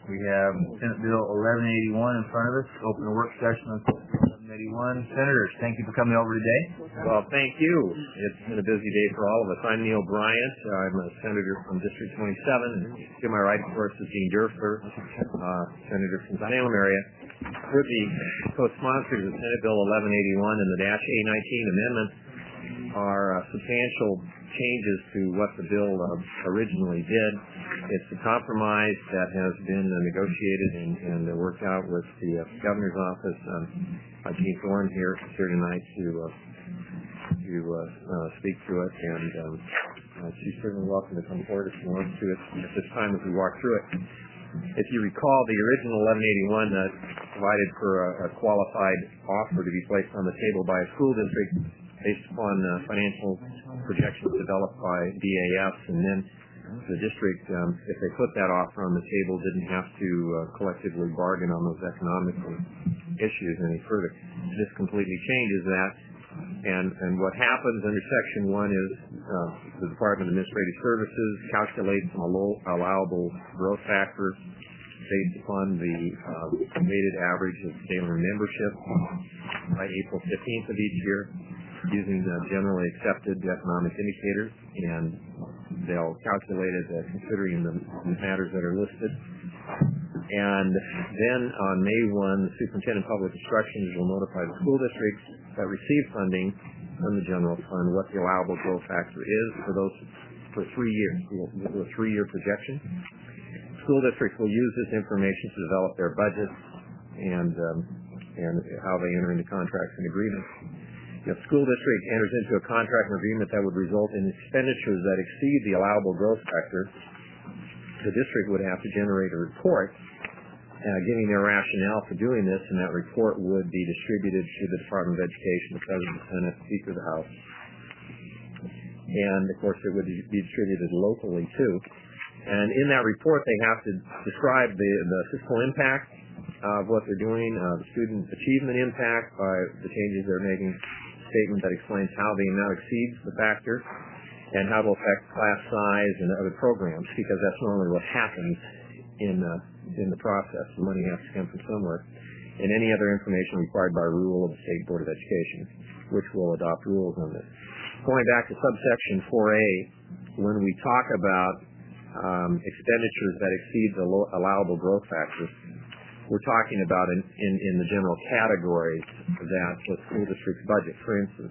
We have Senate Bill 1181 in front of us. Open the work session on 1181. Senators, thank you for coming over today. Well, thank you. It's been a busy day for all of us. I'm Neil Bryant. I'm a senator from District 27. To my right, of course, is Gene Dürfler, senator from the Salem area. We're the co-sponsors of Senate Bill 1181, and the A-19 amendments are substantial changes to what the bill originally did. It's a compromise that has been negotiated and worked out with the governor's office. Gene Thorne here tonight to speak to it, and she's certainly welcome to come forward if she wants to at this time as we walk through it. If you recall, the original 1181 provided for a qualified offer to be placed on the table by a school district based upon financial projections developed by DAS, and then the district, if they put that offer on the table, didn't have to collectively bargain on those economic issues any further. This completely changes that, and what happens under Section 1 is the Department of Administrative Services calculates a low allowable growth factor based upon the weighted average of Salem membership by April 15th of each year, using generally accepted economic indicators, and they'll calculate it considering the matters that are listed. And then on May 1, the Superintendent of Public Instruction will notify the school districts that receive funding from the general fund what the allowable growth factor is for 3 years. We'll do a 3-year projection. School districts will use this information to develop their budgets and how they enter into contracts and agreements. If a school district enters into a contract and agreement that would result in expenditures that exceed the allowable growth factor, the district would have to generate a report giving their rationale for doing this, and that report would be distributed to the Department of Education, the President, the Senate, the Speaker of the House. And, of course, it would be distributed locally, too. And in that report, they have to describe the fiscal impact of what they're doing, the student achievement impact by the changes they're making, statement that explains how the amount exceeds the factor, and how it will affect class size and other programs, because that's normally what happens in the process. The money has to come from somewhere. And any other information required by rule of the State Board of Education, which will adopt rules on this. Going back to subsection 4A, when we talk about expenditures that exceed the allowable growth factor, we're talking about in the general categories that the school district's budget. For instance,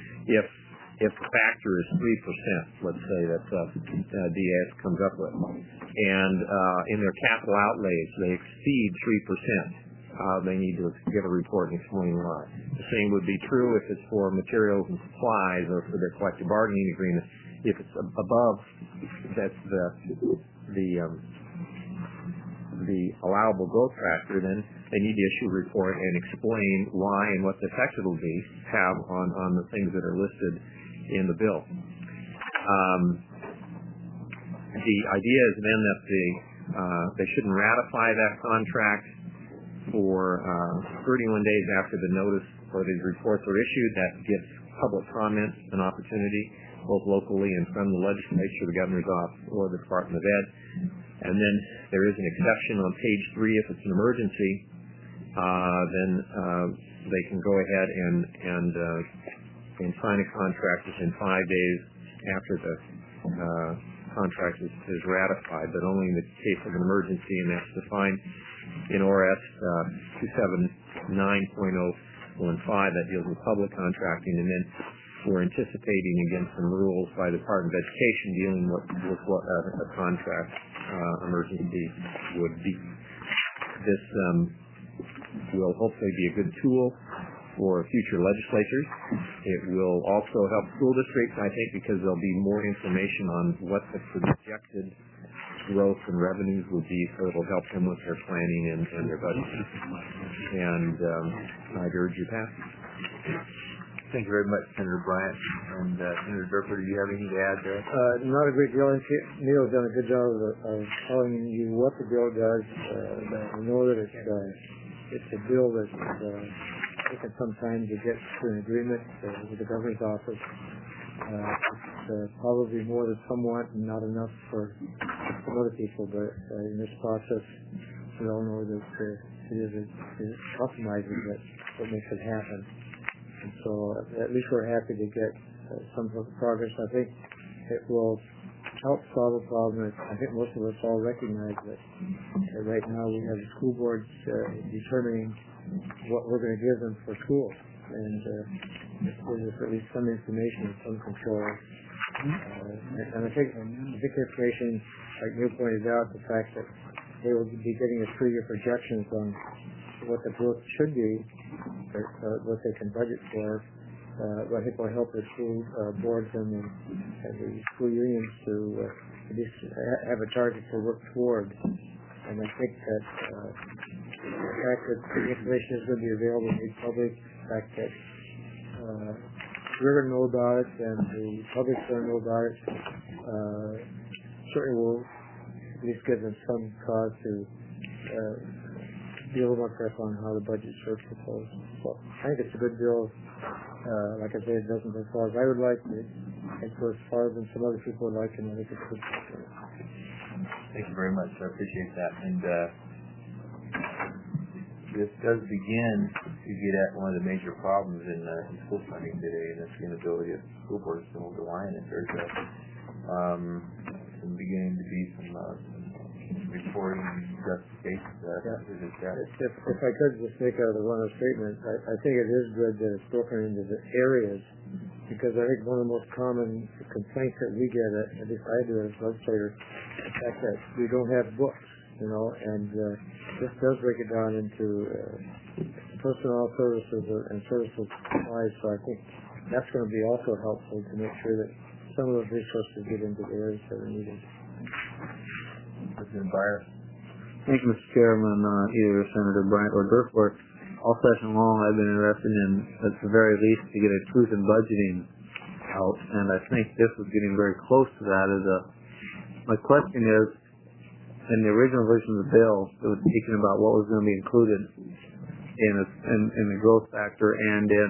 if the factor is 3%, let's say that DAS comes up with, and in their capital outlays they exceed 3%, they need to give a report and explain why. The same would be true if it's for materials and supplies or for their collective bargaining agreement. If it's above, that's the allowable growth factor, then they need to issue a report and explain why and what the effect it will have on the things that are listed in the bill. The idea is then that they shouldn't ratify that contract for 31 days after the notice or these reports are issued. That gives public comment an opportunity, both locally and from the legislature, the governor's office, or the Department of Ed. And then there is an exception on page 3 if it's an emergency. Then they can go ahead and sign a contract within 5 days after the contract is ratified, but only in the case of an emergency, and that's defined in ORS 279.015 that deals with public contracting. And then we're anticipating again some rules by the Department of Education dealing with what a contract emergency would be. This will hopefully be a good tool for future legislatures. It will also help school districts, I think, because there'll be more information on what the projected growth and revenues will be, so it'll help them with their planning and their budget. And I'd urge your passage. Thank you very much, Senator Bryant. And Senator Dürfler, do you have anything to add there? Not a great deal. Neil's done a good job of telling you what the bill does. We know that it's a bill that's taken some time to get to an agreement with the governor's office. It's probably more than somewhat and not enough for some other people, but in this process we all know that it is compromises that makes it happen. And so at least we're happy to get some progress. I think it will help solve a problem. I think most of us all recognize that right now we have the school boards determining what we're going to give them for schools, and there's at least some information and some control. And I think the information, like Neil pointed out, the fact that they will be getting a 3-year projections on what the growth should be, what they can budget for. I think will help the school boards and the school unions to at least have a target to work toward. And I think that the fact that the information is going to be available to the public, the fact that we're going to know about it and the public's going to know about it, certainly will at least give them some cause to be a little more careful on how the budgets are proposed. So I think it's a good bill. Like I said, it doesn't go as far as I would like, but it goes farther than some other people would like, and I think it's good. Thank you very much. I appreciate that. And this does begin to get at one of the major problems in school funding today, and that's the inability of school boards to hold the line. And there's beginning to be some reporting justification. If I could just make a runner statement, I think it is good that it's broken into the areas, because I think one of the most common complaints that we get, at least I do as legislator, the fact that we don't have books, and this does break it down into personnel services and services supplies. So I think that's going to be also helpful to make sure that some of those resources get into the areas that are needed. President Breyer. Thank you, Mr. Chairman. Either Senator Bryant or Durfort, all session long I've been interested in, at the very least, to get a truth in budgeting out, and I think this was getting very close to that. My question is, in the original version of the bill, it was speaking about what was going to be included in the growth factor and in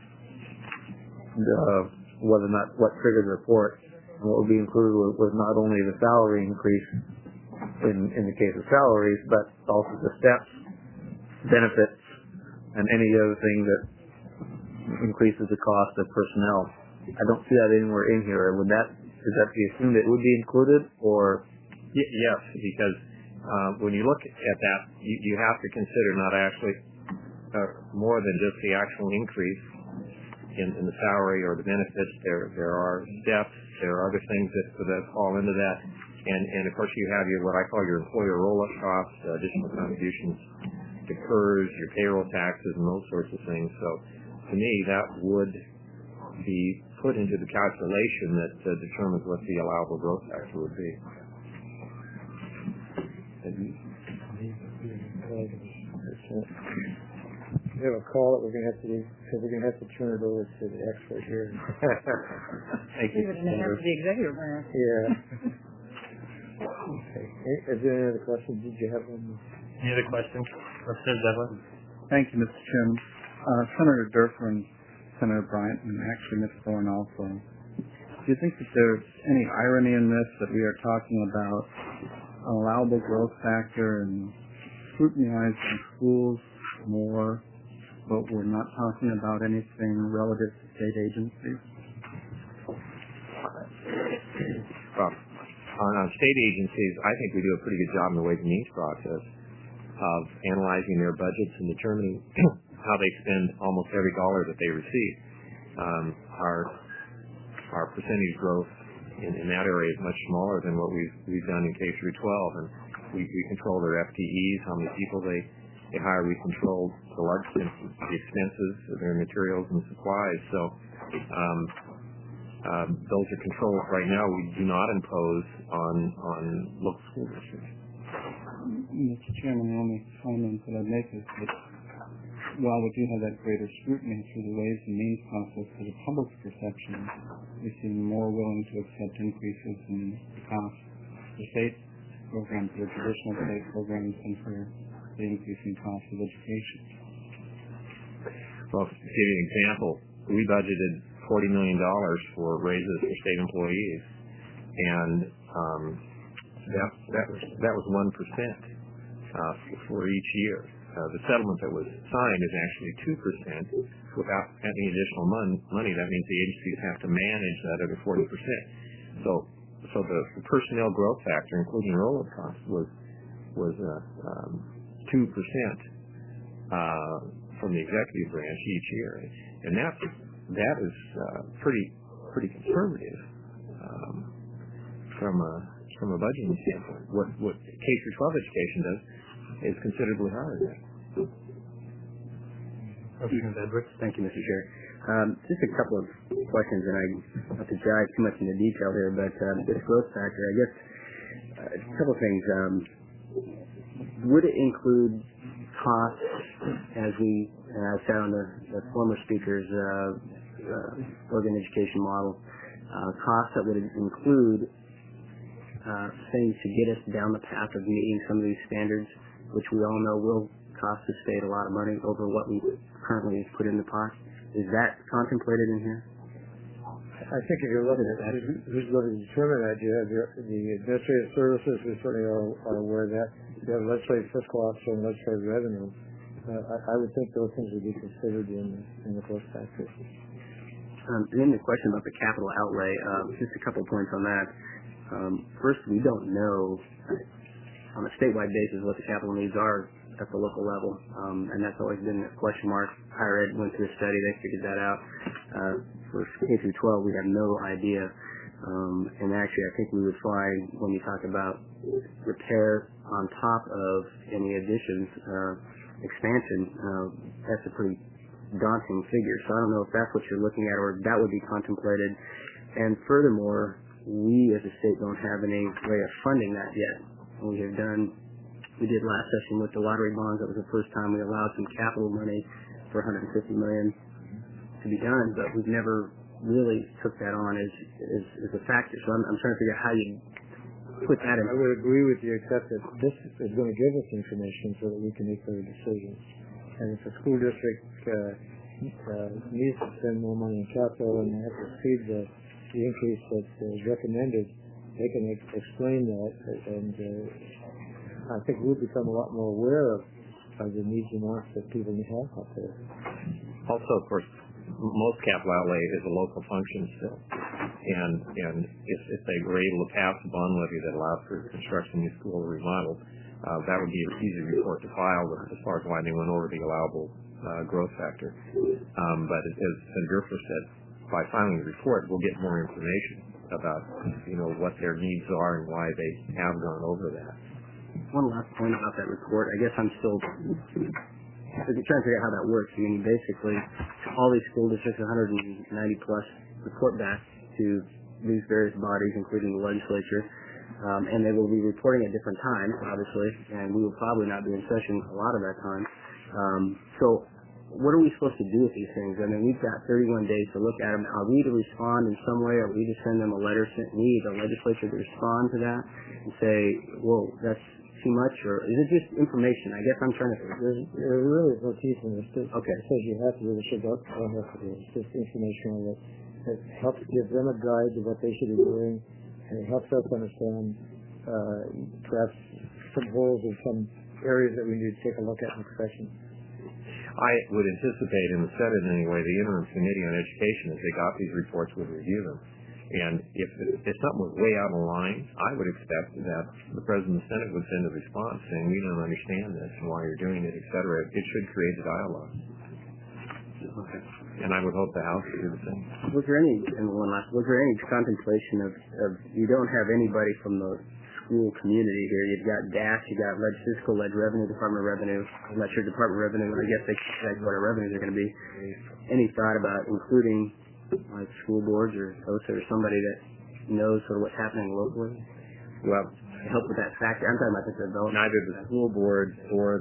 whether or not what triggered the report. And what would be included was not only the salary increase in the case of salaries, but also the steps, benefits, and any other thing that increases the cost of personnel. I don't see that anywhere in here. Is that be assumed it would be included, or? Yes, because when you look at that, you have to consider not actually more than just the actual increase in the salary or the benefits. There are steps. There are other things that fall into that. And of course you have what I call your employer roll-up costs, additional contributions to PERS, your payroll taxes, and those sorts of things. So to me, that would be put into the calculation that determines what the allowable growth factor would be. We have a call that we're going to have to do, so we're going to have to turn it over to the expert here. Thank you. We're going to have the executive branch. Yeah. Okay. Is there any other questions? Did you have one? Any other questions? Representative Douglas? Thank you, Mr. Chairman. Senator Durfort and Senator Bryant, and actually Ms. Thorne also. Do you think that there's any irony in this, that we are talking about an allowable growth factor and scrutinizing schools more, but we're not talking about anything relative to state agencies? On state agencies, I think we do a pretty good job in the Ways and Means process of analyzing their budgets and determining how they spend almost every dollar that they receive. Our percentage growth in that area is much smaller than what we've done in K through 12, and we control their FTEs, how many people they hire. We control to a large extent the expenses of their materials and supplies. So those are controls right now we do not impose on local school districts. Mr. Chairman, the only comment that I'd make is that while we do have that greater scrutiny through the Ways and Means process for the public's perception, we seem more willing to accept increases in the cost for state programs, or traditional state programs, than for the increasing cost of education. Well, to give you an example, we budgeted $40 million for raises for state employees, and that was 1%. for each year. The settlement that was signed is actually 2%. Without any additional money, that means the agencies have to manage that other 40%. So the personnel growth factor, including enrollment costs, was 2% from the executive branch each year, and that is pretty conservative from a budgeting standpoint. What K-12 education does is considerably higher than that. Representative Edwards. Thank you, Mr. Chair. Just a couple of questions, and I don't have to dive too much into detail here, but this growth factor, I guess, a couple of things. Would it include costs, as I said on the former speaker's Oregon education model, costs that would include things to get us down the path of meeting some of these standards, which we all know will cost the state a lot of money over what we currently put in the pot? Is that contemplated in here? I think if you're looking at who's going to determine that, you have the administrative services, who certainly are aware of that. You have legislative fiscal officer and legislative revenue. I would think those things would be considered in the growth factor. Then the question about the capital outlay, just a couple of points on that. First, we don't know on a statewide basis what the capital needs are at the local level, and that's always been a question mark. Higher Ed went through a study, they figured that out. For K through 12, we have no idea, and actually I think we would find when you talk about repair on top of any additions, expansion, that's a pretty daunting figure. So I don't know if that's what you're looking at or that would be contemplated. And furthermore, we as a state don't have any way of funding that yet. We did last session with the lottery bonds. That was the first time we allowed some capital money for $150 million to be done, but we've never really took that on as a factor. So I'm trying to figure out how you put that in. I would agree with you, except that this is going to give us information so that we can make better decisions. And if a school district needs to spend more money in capital and they have to exceed the increase that is recommended, they can explain that, and I think we'll become a lot more aware of the needs and wants that people have out there. Also, of course, most capital outlay is a local function still, and if they were able to pass a bond levy that allows for construction of new school or remodel, that would be an easy report to file as far as why they went over the allowable growth factor. But as Senator Durfler said, by filing the report, we'll get more information about what their needs are and why they have gone over that. One last point about that report. I guess I'm still trying to figure out how that works. I mean, basically, all these school districts, 190 plus, report back to these various bodies, including the legislature, and they will be reporting at different times, obviously, and we will probably not be in session a lot of that time. So what are we supposed to do with these things? I mean, we've got 31 days to look at them. Are we to respond in some way? Are we to send them a letter? Need the legislature to respond to that and say, whoa, that's too much? Or is it just information? I guess I'm trying to... There really is no teeth in this. Okay. It says you have to do this, you don't have to do it. It's just informational that helps give them a guide to what they should be doing, and it helps us understand perhaps some holes in some areas that we need to take a look at in inspection. I would anticipate, in the Senate anyway, the Interim Committee on Education, as they got these reports, would review them. And if something was way out of line, I would expect that the President of the Senate would send a response saying, we don't understand this and why you're doing it, et cetera. It should create a dialogue. Okay. And I would hope the House would do the same. Was there any contemplation of you don't have anybody from the school community here? You've got DAS, you've got Fiscal, Revenue, Department of Revenue. I'm not sure Department of Revenue, I guess they decide what our revenues are going to be. Any thought about including like school boards or OSA or somebody that knows sort of what's happening locally? Well, to help with that factor. I'm talking about this development. Neither the school boards or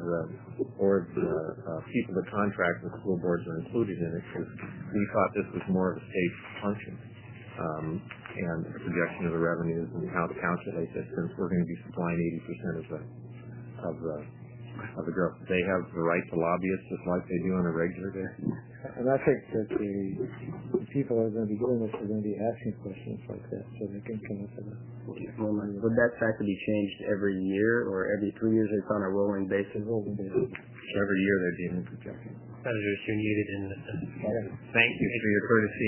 the people that contract with school boards are included in it, because we thought this was more of a state function. And the projection of the revenues and how to calculate this, since we're going to be supplying 80% of the of the growth. They have the right to lobby us just like they do on a regular day. And I think that the people that are going to be doing this are going to be asking questions like that, so they can come up with a... Would that factor be changed every year or every 3 years? It's on a rolling basis? So every year they're being projected. Senators, you're needed in the... Thank you for your courtesy.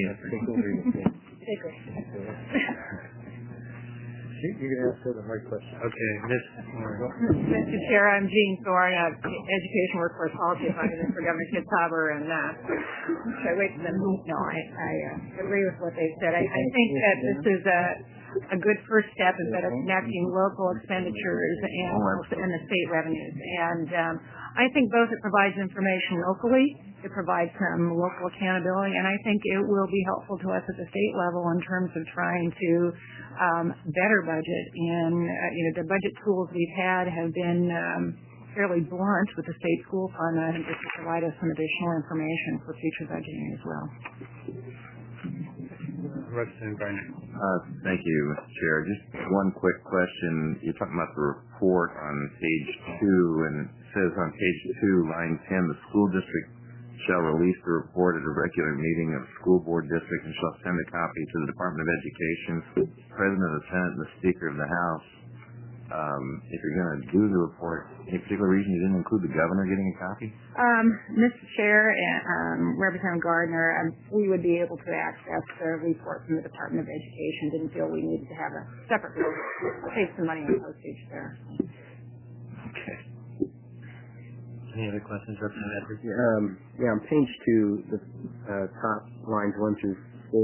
You can ask her the hard question. Okay, Ms. Mr. Chair, I'm Jean Thorne, Education Workforce Policy Advisor for Governor Kitzhaber, and should I wait for them? No, I agree with what they said. I think that this is a good first step instead of connecting local expenditures and the state revenues. And I think both it provides information locally, it provides some local accountability, and I think it will be helpful to us at the state level in terms of trying to better budget. And the budget tools we've had have been fairly blunt with the state school fund. I think this will provide us some additional information for future budgeting as well. Representative Bryant. Thank you, Mr. Chair. Just one quick question. You're talking about the report on page 2, and it says on page 2, line 10, the school district shall release the report at a regular meeting of the school board district and shall send a copy to the Department of Education, the President of the Senate, and the Speaker of the House. If you're going to do the report, any particular reason you didn't include the governor getting a copy? Mr. Chair and Representative Gardner, we would be able to access the report from the Department of Education. Didn't feel we needed to have a separate report. Save some money on postage there. Okay. Any other questions, Representative Edwards? Yeah, on page 2, the top lines 1 through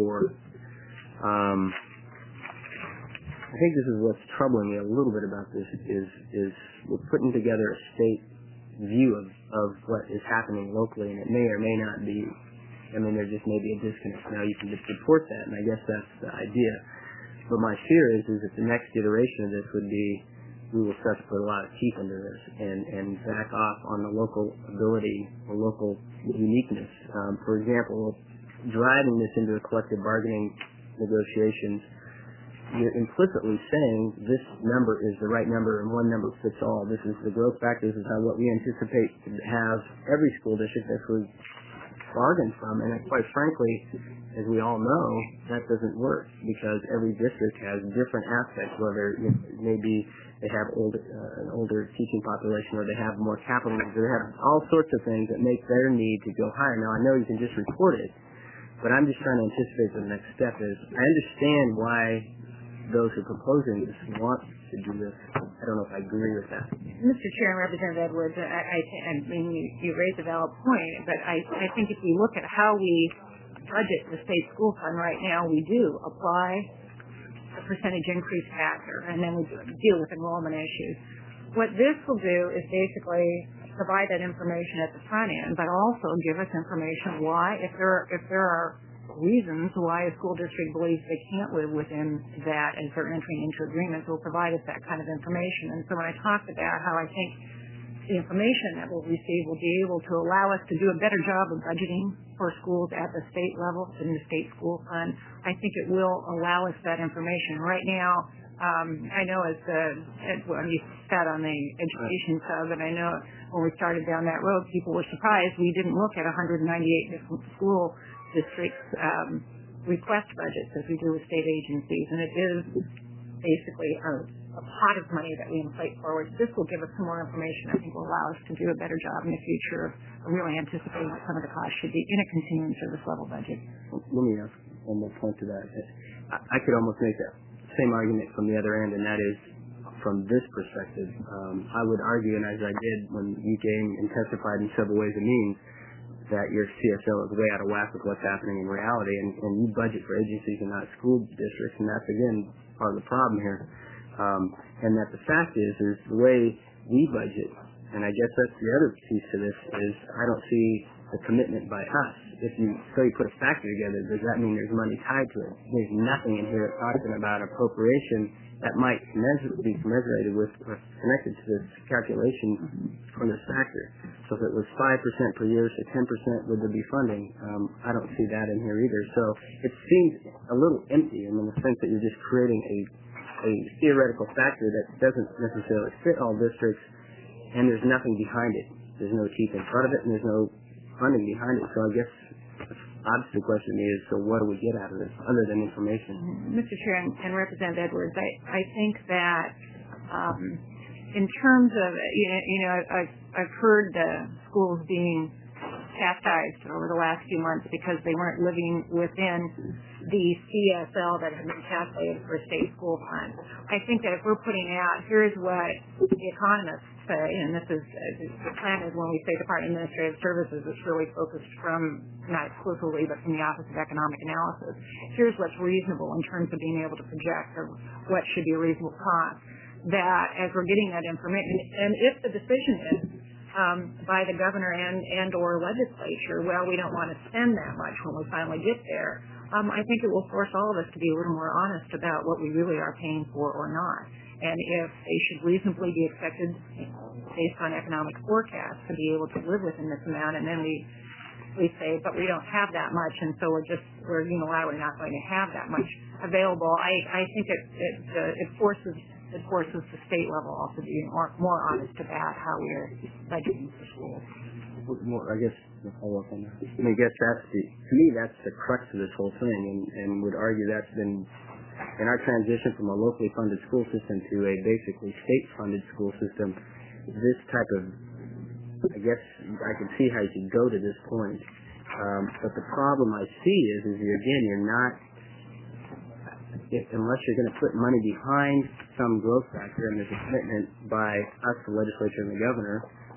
4. I think this is what's troubling me a little bit about this is we're putting together a state view of what is happening locally, and it may or may not be. I mean, there just may be a disconnect. Now you can just report that, and I guess that's the idea. But my fear is that the next iteration of this would be we will start to put a lot of teeth into this and back off on the local ability or local uniqueness. For example, driving this into the collective bargaining negotiations, you're implicitly saying this number is the right number and one number fits all. This is the growth factor. This is what we anticipate to have every school district that we bargain from. And quite frankly, as we all know, that doesn't work because every district has different aspects, whether it may be they have an older teaching population or they have more capital needs or they have all sorts of things that make their need to go higher. Now, I know you can just report it, but I'm just trying to anticipate the next step is I understand why those who are proposing this want to do this. I don't know if I agree with that. Mr. Chair and Representative Edwards, I mean, you raised a valid point, but I think if we look at how we budget the state school fund right now, we do apply a percentage increase factor, and then we deal with enrollment issues. What this will do is basically provide that information at the front end, but also give us information why, if there are reasons why a school district believes they can't live within that as they're entering into agreements, will provide us that kind of information. And so when I talked about how I think the information that we'll receive will be able to allow us to do a better job of budgeting for schools at the state level in the state school fund, I think it will allow us that information. Right now, I know when you sat on the education sub, and I know when we started down that road, people were surprised we didn't look at 198 different school districts request budgets as we do with state agencies, and it is basically a pot of money that we inflate forward. This will give us some more information I think will allow us to do a better job in the future of really anticipating what some of the costs should be in a continuing service level budget. Let me ask one more point to that. I could almost make that same argument from the other end, and that is from this perspective. I would argue, and as I did when you came and testified in several ways and means, that your CSO is way out of whack with what's happening in reality, and you budget for agencies and not school districts, and that's, again, part of the problem here. And that the fact is the way we budget, and I guess that's the other piece to this, is I don't see the commitment by us. If you put a factor together, does that mean there's money tied to it? There's nothing in here talking about appropriation that might be commensurated with or connected to this calculation on this factor. So if it was 5% per year, so 10% would there be funding? I don't see that in here either. So it seems a little empty in the sense that you're just creating a theoretical factor that doesn't necessarily fit all districts, and there's nothing behind it. There's no teeth in front of it, and there's no funding behind it. So I guess obviously the question is, so what do we get out of this other than information? Mr. Chair and Representative Edwards, I think that in terms of, I've heard the schools being chastised over the last few months because they weren't living within the CSL that had been calculated for state school funds. I think that if we're putting out, here's what the economists say, and this is, the plan is when we say Department of Administrative Services, it's really focused from, not exclusively, but from the Office of Economic Analysis. Here's what's reasonable in terms of being able to project or what should be a reasonable cost. That as we're getting that information, and if the decision is by the governor and or legislature, well, we don't want to spend that much when we finally get there, I think it will force all of us to be a little more honest about what we really are paying for or not. And if they should reasonably be expected, based on economic forecasts, to be able to live within this amount, and then we say, but we don't have that much, and so we're unilaterally not going to have that much available. I think it forces the state level also to be more honest about how we're budgeting for schools. I guess to follow up on that. I mean, I guess to me that's the crux of this whole thing, and would argue that's been in our transition from a locally funded school system to a basically state-funded school system. This type of, I guess I can see how you could go to this point, but the problem I see is you're not, unless you're going to put money behind some growth factor, and there's a commitment by us, the legislature and the governor,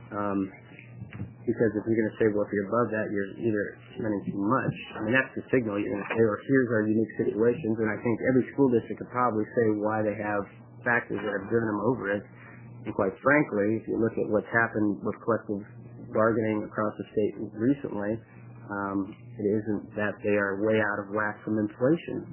because if you're going to say, well, if you're above that, you're either spending too much. I mean, that's the signal you're going to say, or here's our unique situations, and I think every school district could probably say why they have factors that have driven them over it. And quite frankly, if you look at what's happened with collective bargaining across the state recently, it isn't that they are way out of whack from inflation.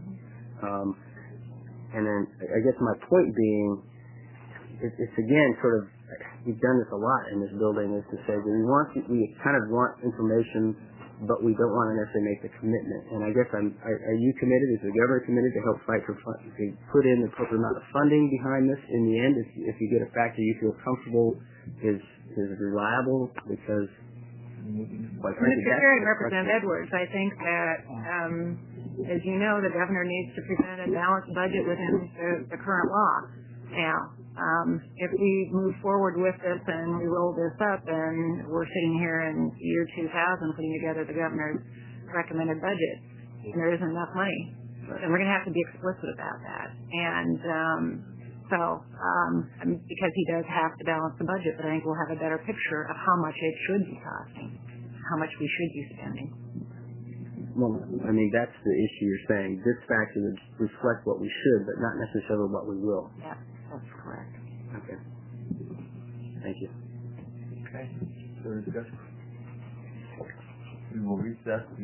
And then I guess my point being, it's again sort of, we've done this a lot in this building, is to say that we kind of want information, but we don't want to necessarily make the commitment. And I guess are you committed, is the governor committed to help fight for to put in the appropriate amount of funding behind this in the end, if you get a factor you feel comfortable is reliable? Because Mr. Chair and Representative Edwards, I think that as you know, the governor needs to present a balanced budget within the current law. Now, if we move forward with this and we roll this up and we're sitting here in year 2000 putting together the governor's recommended budget and there isn't enough money, then we're going to have to be explicit about that. And because he does have to balance the budget, but I think we'll have a better picture of how much it should be costing, how much we should be spending. Well, I mean, that's the issue you're saying. This factor would reflect what we should, but not necessarily what we will. Yeah, that's correct. Okay. Thank you. Okay. Further discussion? We will recess the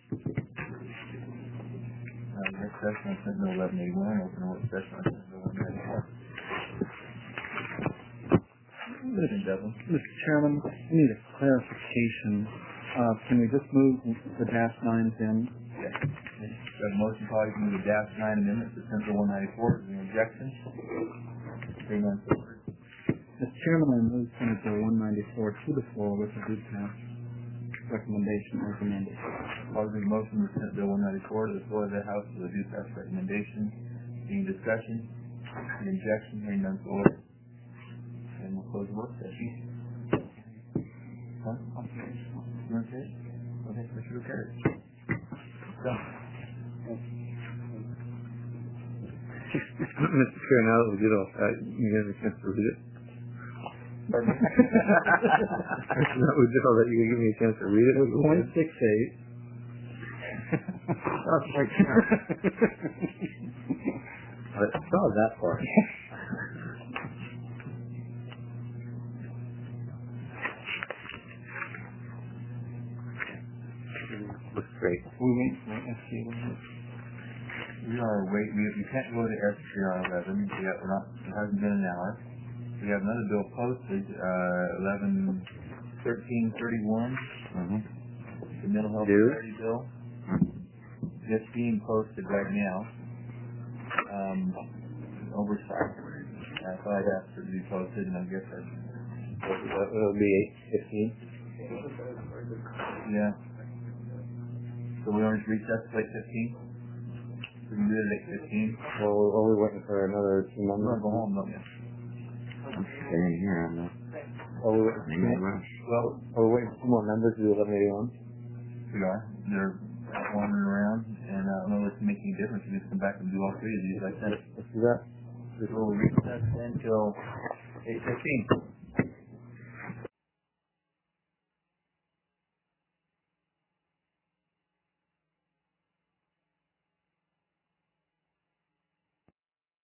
next session on Senate Bill 1181 and open the work session on Senate Bill 194. Mr. Chairman, I need a clarification. Can we just move the -9s in? Yes. We have a motion calling to move the -9 amendment to Senate Bill 194. Is there any objection? Hearing none, so ordered. Mr. Chairman, I move Senate Bill 194 to the floor with the due pass recommendation as amended. Calling the motion to Senate Bill 194 to the floor of the House with a due pass recommendation. Any discussion? Any objection? Hearing none, so ordered. And we'll close the work session. Huh? You want to say it? Okay, Mr. Buchanan. Done. Mr. Chair, now that we did all that, you get a chance to read it? Pardon me? Now we did all that, you can give me a chance to read it? 0.68. That's right. I saw that part. Looks great. We wait for SG 11. We are waiting. We can't go to SGR 11 yet. It hasn't been an hour. We have another bill posted, 11-1331, the mental health parity bill. It's being posted right now. Oversight. I thought I'd ask for it to be posted, and I guess So it'll be 8:15. Yeah. So we always recess to 8:15? We can do it at 8:15. Well, are we waiting for another 2 I'm members? not going home, though. I'm staying here. I'm not Are we waiting in any rush. Well, are we waiting for 2 more members to do 1181? we are. They're wandering around, and I don't know if it's making a difference. We just come back and do all three of these like that. Let's do that. So we'll recess then till 8:15.